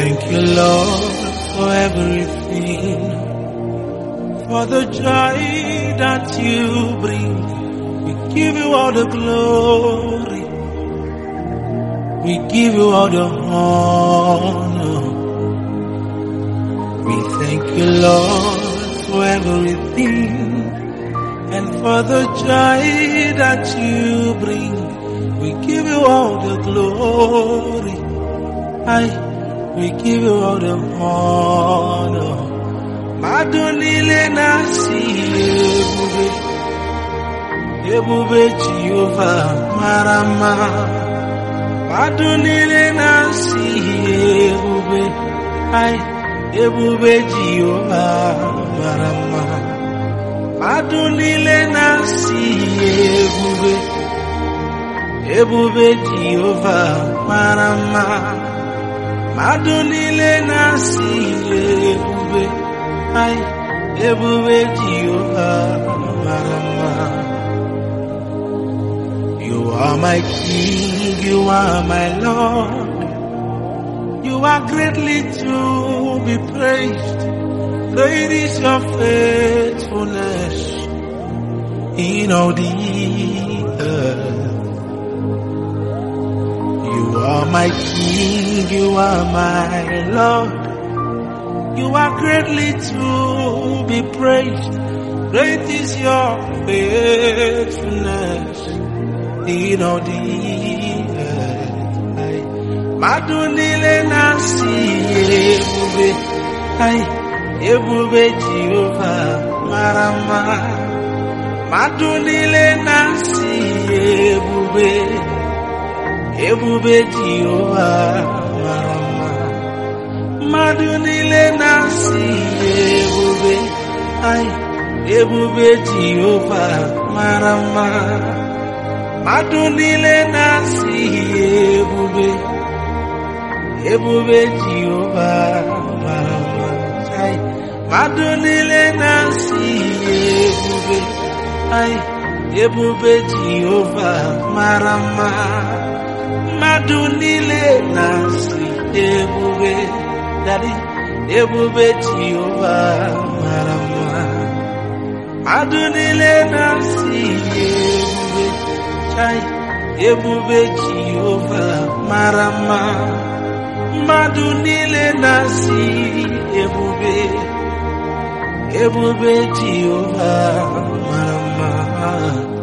thank you, Lord, for everything, for the joy that you bring. We give you all the glory. We give you all the honor. We thank you, Lord, for everything, and for the joy that you bring. We give you all the glory. We give you all the honor. Madonile nasi ebube Jehovah marama. Madonile nasi ebube Jehovah marama. Madonile nasi ebube Jehovah marama. Madonile nasi ebube Jehovah marama. You are my King, you are my Lord. You are greatly to be praised. Great is your faithfulness in all the earth. You are my King, you are my Lord. You are greatly to be praised. Great is your faithfulness in all the earth. Madonile nasi ebube Jehovah marama. Madonile nasi ebube Jehovah marama. Madonile nasi ebube Jehovah marama. Madonile nasi ebube Jehovah marama. Madonile nasi ebube Jehovah marama. Madonile nasi ebube Jehovah marama. Madonile nasi ebube Jehovah marama. Madonile nasi ebube Jehovah marama.